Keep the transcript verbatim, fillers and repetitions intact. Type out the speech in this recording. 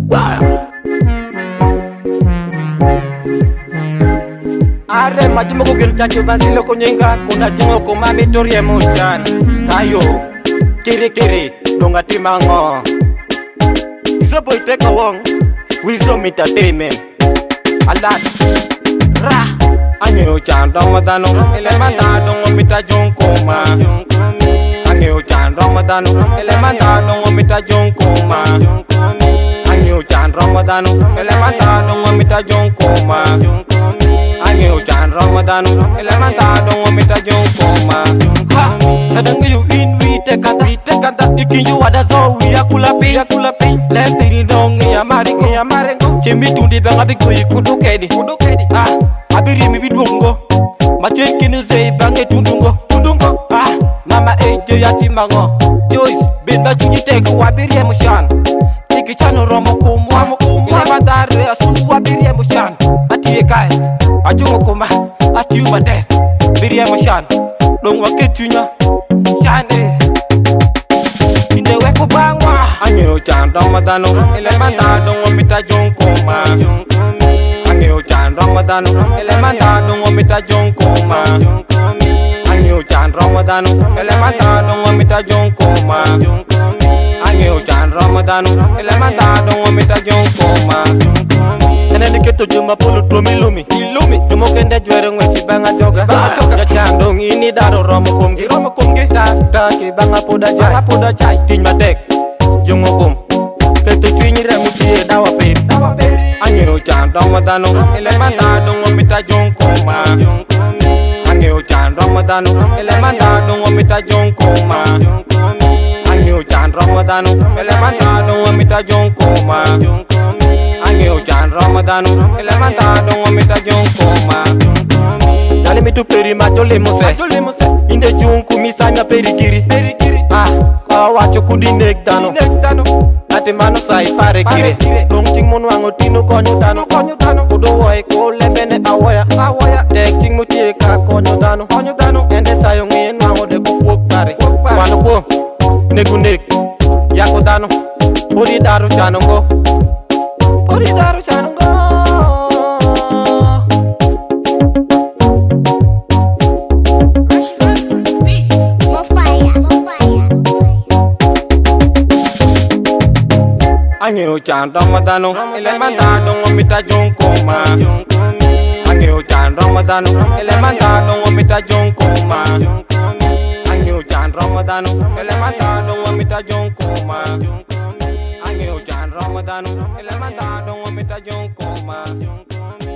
Are majimo ko gel tacho basilo ko nyenga kuna jingo ko mami torie mochan kayo kiri kiri donga timango isopo iteka wong wisdom entertainment alat ra anyo chan ramadano elementa dongo mita jonkoma anyo chan ramadano elementa dongo mita jonkoma anyo chan ramadano elementa dongo mita jonkoma anyo chan ramadano elementa dongo mita jonkoma kadang you in we take kanta we take kanta ikinju wada so we akula pi akula pi le piri dong ya mari ke ya mari ngo chimi tundi be ngabi ko ikudu kedi kudu kedi ah abiri mi bidungo mache kinu sei bange tundungo tundungo ah mama eje yatimango joyce bin ba junyi tek wabiri mushan tiki chano romo kumwa ile madare asu wabiri mushan atie kai ajungo kuma atiu bade biri mushan dong waketunya shane inde weko bangwa anyo chan ramadano elementa dongo mita jonkoma anyo chan ramadano elementa dongo mita jonkoma anyo chan ramadano elementa dongo mita jonkoma anyo chan ramadano elementa dongo mita jonkoma ene keto juma pulu tumi lumi lumi jumo kende jwere ngwechi banga joga ya chandong ini daro romo kumgi romo kumgi ta ta ki banga poda jai poda jai tin matek jungo kum keto twinyi remi tie dawa peri dawa peri anyo chan ramadano elementa dongo mita jonkoma anyo chan ramadano elementa dongo mita jonkoma anyo chan ramadano elementa dongo mita jonkoma anyo chan ramadano elementa dongo mita jonkoma jale mitu peri majole mose inde junku misanya peri kiri peri kiri ah kwa wacho kudi nek dano nek dano ate mano sai pare kire dong ting mon wango tino konyo dano konyo dano kudo woy ko lebene awoya awoya tek ting mo tie ka konyo dano konyo dano ende sayo ngien wango de ko pok pare wano ko negu nek yako dano podi daru chanongo podi daru chanongo anyo chan ramadano elementa dongo mita jonkoma anyo chan ramadano elementa dongo mita jonkoma anyo chan ramadano elementa dongo mita jonkoma anyo chan ramadano elementa dongo mita jonkoma